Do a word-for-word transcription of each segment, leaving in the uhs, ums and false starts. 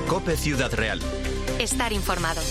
COPE Ciudad Real. Estar informado.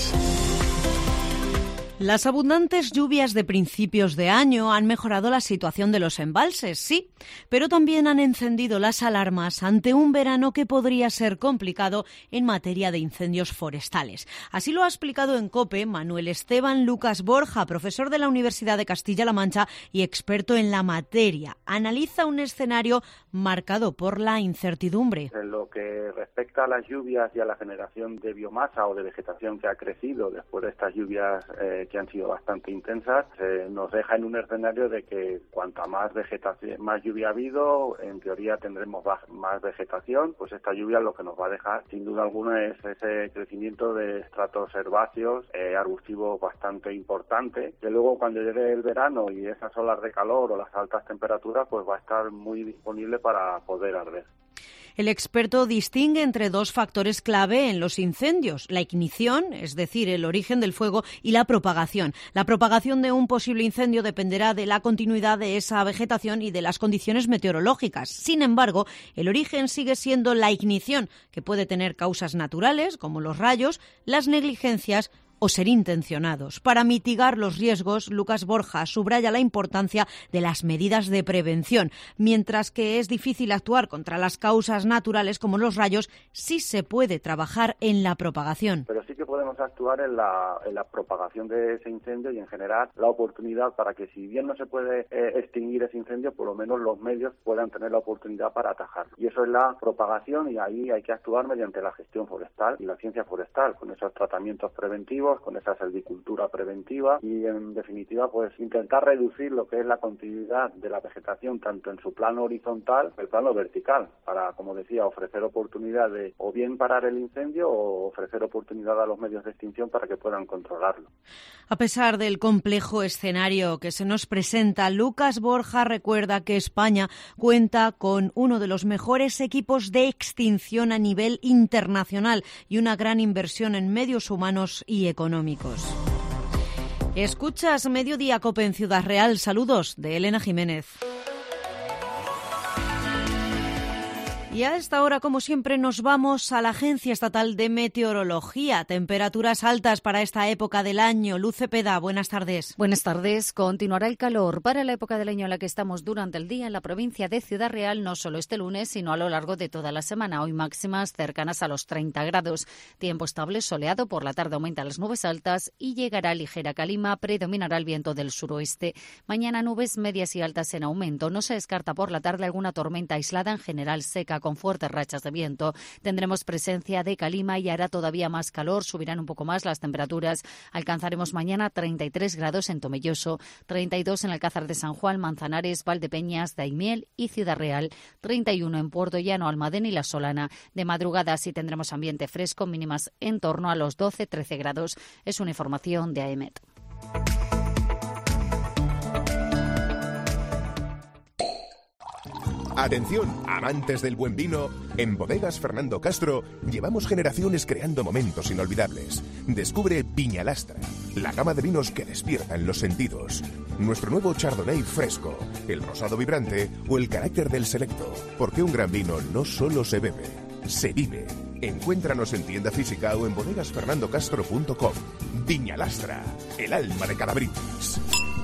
Las abundantes lluvias de principios de año han mejorado la situación de los embalses, sí, pero también han encendido las alarmas ante un verano que podría ser complicado en materia de incendios forestales. Así lo ha explicado en COPE Manuel Esteban Lucas Borja, profesor de la Universidad de Castilla-La Mancha y experto en la materia. Analiza un escenario marcado por la incertidumbre. En lo que respecta a las lluvias y a la generación de biomasa o de vegetación que ha crecido después de estas lluvias eh, que han sido bastante intensas, eh, nos deja en un escenario de que cuanta más vegetación, más lluvia ha habido, en teoría tendremos más vegetación. Pues esta lluvia lo que nos va a dejar, sin duda alguna, es ese crecimiento de estratos herbáceos, eh, arbustivos bastante importante, que luego cuando llegue el verano y esas olas de calor o las altas temperaturas, pues va a estar muy disponible para poder arder. El experto distingue entre dos factores clave en los incendios: la ignición, es decir, el origen del fuego, y la propagación. La propagación de un posible incendio dependerá de la continuidad de esa vegetación y de las condiciones meteorológicas. Sin embargo, el origen sigue siendo la ignición, que puede tener causas naturales, como los rayos, las negligencias o ser intencionados. Para mitigar los riesgos, Lucas Borja subraya la importancia de las medidas de prevención. Mientras que es difícil actuar contra las causas naturales como los rayos, sí se puede trabajar en la propagación. Pero sí que podemos actuar en la, en la propagación de ese incendio y en generar la oportunidad para que, si bien no se puede eh, extinguir ese incendio, por lo menos los medios puedan tener la oportunidad para atajarlo. Y eso es la propagación, y ahí hay que actuar mediante la gestión forestal y la ciencia forestal, con esos tratamientos preventivos, con esa silvicultura preventiva y, en definitiva, pues intentar reducir lo que es la continuidad de la vegetación tanto en su plano horizontal como el plano vertical, para, como decía, ofrecer oportunidad de o bien parar el incendio o ofrecer oportunidad a los medios de extinción para que puedan controlarlo. A pesar del complejo escenario que se nos presenta, Lucas Borja recuerda que España cuenta con uno de los mejores equipos de extinción a nivel internacional y una gran inversión en medios humanos y económicos. Escuchas Mediodía COPE en Ciudad Real. Saludos de Elena Jiménez. Y a esta hora, como siempre, nos vamos a la Agencia Estatal de Meteorología. Temperaturas altas para esta época del año. Luz Cepeda, buenas tardes. Buenas tardes. Continuará el calor para la época del año en la que estamos durante el día en la provincia de Ciudad Real, no solo este lunes, sino a lo largo de toda la semana. Hoy máximas cercanas a los treinta grados. Tiempo estable, soleado. Por la tarde aumentan las nubes altas y llegará ligera calima. Predominará el viento del suroeste. Mañana nubes medias y altas en aumento. No se descarta por la tarde alguna tormenta aislada, en general seca, con fuertes rachas de viento. Tendremos presencia de calima y hará todavía más calor. Subirán un poco más las temperaturas. Alcanzaremos mañana treinta y tres grados en Tomelloso, treinta y dos en Alcázar de San Juan, Manzanares, Valdepeñas, Daimiel y Ciudad Real, treinta y uno en Puerto Llano, Almadén y La Solana. De madrugada sí tendremos ambiente fresco, mínimas en torno a los doce a trece grados. Es una información de A E M E T. Atención, amantes del buen vino. En Bodegas Fernando Castro llevamos generaciones creando momentos inolvidables. Descubre Viñalastra, la gama de vinos que despiertan los sentidos. Nuestro nuevo Chardonnay fresco, el rosado vibrante o el carácter del selecto. Porque un gran vino no solo se bebe, se vive. Encuéntranos en tienda física o en bodegas fernando castro punto com. Viñalastra, el alma de cada brindis.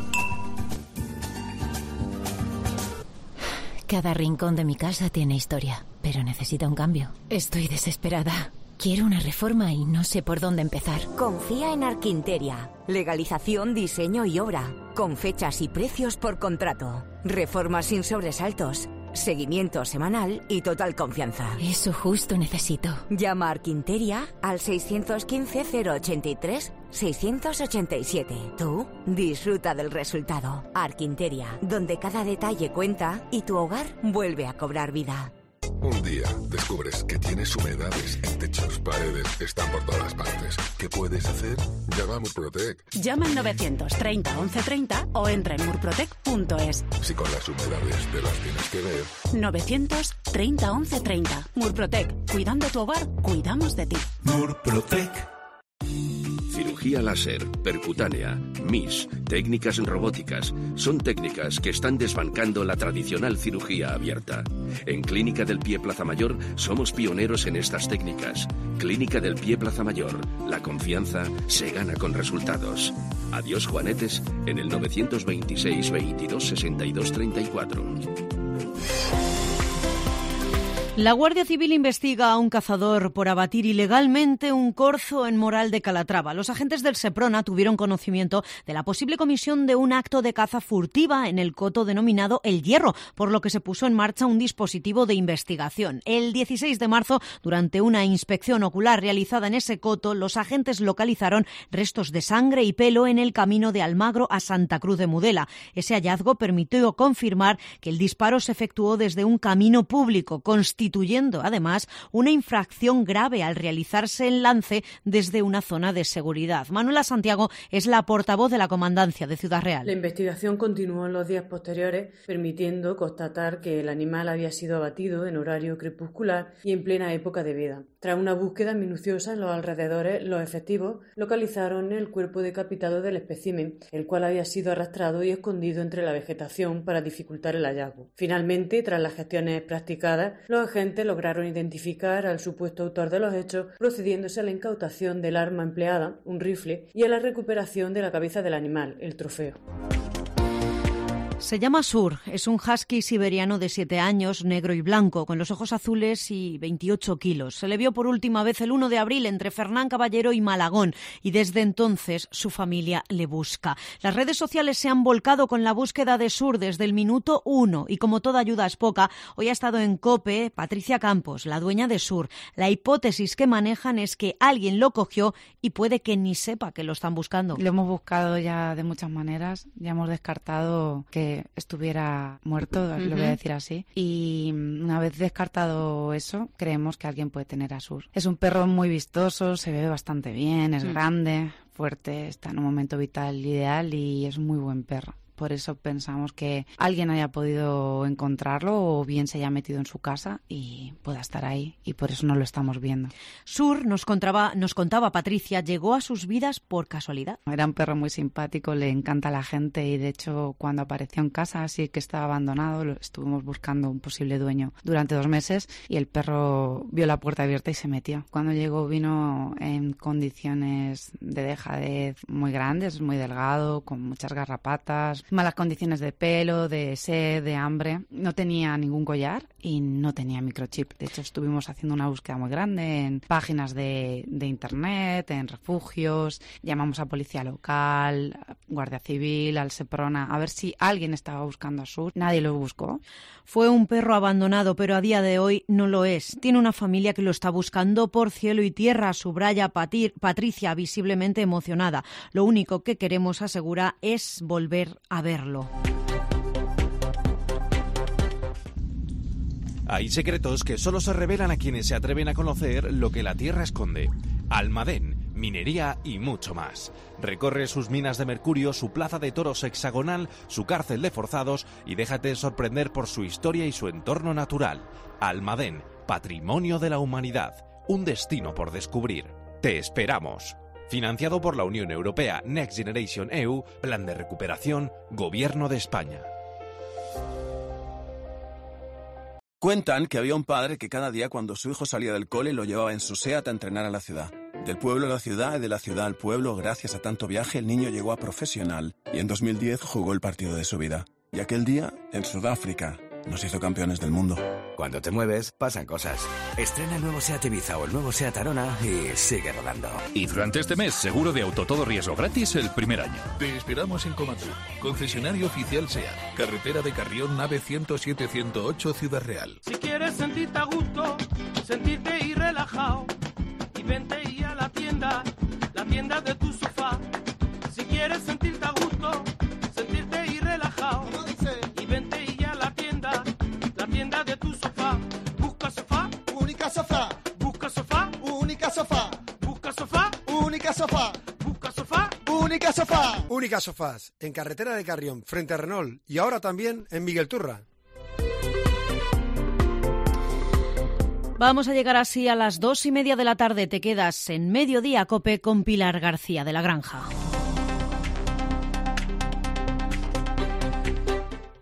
Cada rincón de mi casa tiene historia, pero necesita un cambio. Estoy desesperada. Quiero una reforma y no sé por dónde empezar. Confía en Arquinteria. Legalización, diseño y obra. Con fechas y precios por contrato. Reformas sin sobresaltos. Seguimiento semanal y total confianza. Eso justo necesito. Llama a Arquinteria al seiscientos quince cero ochenta y tres seiscientos ochenta y siete. Tú disfruta del resultado. Arquinteria, donde cada detalle cuenta y tu hogar vuelve a cobrar vida. Un día descubres que tienes humedades en techos, paredes, están por todas partes. ¿Qué puedes hacer? Llama a Murprotec. Llama al novecientos treinta once treinta o entra en murprotec punto es. Si con las humedades te las tienes que ver. novecientos treinta once treinta. Murprotec. Cuidando tu hogar, cuidamos de ti. Murprotec. Cirugía láser, percutánea, M I S, técnicas robóticas, son técnicas que están desbancando la tradicional cirugía abierta. En Clínica del Pie Plaza Mayor somos pioneros en estas técnicas. Clínica del Pie Plaza Mayor, la confianza se gana con resultados. Adiós Juanetes en el novecientos veintiséis veintidós sesenta y dos treinta y cuatro. La Guardia Civil investiga a un cazador por abatir ilegalmente un corzo en Moral de Calatrava. Los agentes del Seprona tuvieron conocimiento de la posible comisión de un acto de caza furtiva en el coto denominado El Hierro, por lo que se puso en marcha un dispositivo de investigación. El dieciséis de marzo, durante una inspección ocular realizada en ese coto, los agentes localizaron restos de sangre y pelo en el camino de Almagro a Santa Cruz de Mudela. Ese hallazgo permitió confirmar que el disparo se efectuó desde un camino público, constituyendo constituyendo además una infracción grave al realizarse el lance desde una zona de seguridad. Manuela Santiago es la portavoz de la Comandancia de Ciudad Real. La investigación continuó en los días posteriores, permitiendo constatar que el animal había sido abatido en horario crepuscular y en plena época de veda. Tras una búsqueda minuciosa en los alrededores, los efectivos localizaron el cuerpo decapitado del espécimen, el cual había sido arrastrado y escondido entre la vegetación para dificultar el hallazgo. Finalmente, tras las gestiones practicadas, los agentes lograron identificar al supuesto autor de los hechos, procediéndose a la incautación del arma empleada, un rifle, y a la recuperación de la cabeza del animal, el trofeo. Se llama Sur, es un husky siberiano de siete años, negro y blanco, con los ojos azules y veintiocho kilos. Se le vio por última vez el uno de abril entre Fernán Caballero y Malagón y desde entonces su familia le busca. Las redes sociales se han volcado con la búsqueda de Sur desde el minuto uno y como toda ayuda es poca, hoy ha estado en COPE Patricia Campos, la dueña de Sur. La hipótesis que manejan es que alguien lo cogió y puede que ni sepa que lo están buscando. Lo hemos buscado ya de muchas maneras, ya hemos descartado que estuviera muerto, uh-huh. Lo voy a decir así, y una vez descartado eso, creemos que alguien puede tener a Sur. Es un perro muy vistoso, se ve bastante bien, es uh-huh. grande, fuerte, está en un momento vital ideal y es un muy buen perro. Por eso pensamos que alguien haya podido encontrarlo o bien se haya metido en su casa y pueda estar ahí, y por eso no lo estamos viendo. Sur, nos contaba, nos contaba Patricia, llegó a sus vidas por casualidad. Era un perro muy simpático, le encanta a la gente y de hecho cuando apareció en casa sí que estaba abandonado, lo estuvimos buscando un posible dueño durante dos meses y el perro vio la puerta abierta y se metió. Cuando llegó vino en condiciones de dejadez muy grandes, muy delgado, con muchas garrapatas, malas condiciones de pelo, de sed, de hambre. No tenía ningún collar y no tenía microchip. De hecho, estuvimos haciendo una búsqueda muy grande en páginas de, de internet, en refugios. Llamamos a policía local, a Guardia Civil, al Seprona, a ver si alguien estaba buscando a Sur. Nadie lo buscó. Fue un perro abandonado, pero a día de hoy no lo es. Tiene una familia que lo está buscando por cielo y tierra, subraya Patir, Patricia, visiblemente emocionada. Lo único que queremos, asegura, es volver a verlo. Hay secretos que solo se revelan a quienes se atreven a conocer lo que la tierra esconde. Almadén, minería y mucho más. Recorre sus minas de mercurio, su plaza de toros hexagonal, su cárcel de forzados y déjate sorprender por su historia y su entorno natural. Almadén, patrimonio de la humanidad, un destino por descubrir. Te esperamos. Financiado por la Unión Europea, Next Generation E U, Plan de Recuperación, Gobierno de España. Cuentan que había un padre que cada día cuando su hijo salía del cole lo llevaba en su SEAT a entrenar a la ciudad. Del pueblo a la ciudad y de la ciudad al pueblo, gracias a tanto viaje, el niño llegó a profesional y en dos mil diez jugó el partido de su vida. Y aquel día, en Sudáfrica, nos hizo campeones del mundo. Cuando te mueves, pasan cosas. Estrena el nuevo SEAT Ibiza o el nuevo SEAT Arona y sigue rodando. Y durante este mes, seguro de auto todo riesgo gratis el primer año. Te esperamos en Comatur, concesionario oficial SEAT, carretera de Carrión, nave ciento siete ciento ocho, Ciudad Real. Si quieres sentirte a gusto, sentirte y relajado, y vente y a la tienda, la tienda de tu sofá. Si quieres sentirte a gusto, sentirte y relajado, y vente y a la tienda, la tienda de tu sofá. Busca sofá, única sofá. Busca sofá, única sofá. Busca sofá, única sofá. Busca sofá, única sofá. Única Sofás, en carretera de Carrión, frente a Renault y ahora también en Miguel Turra. Vamos a llegar así a las dos y media de la tarde. Te quedas en Mediodía Cope con Pilar García de la Granja.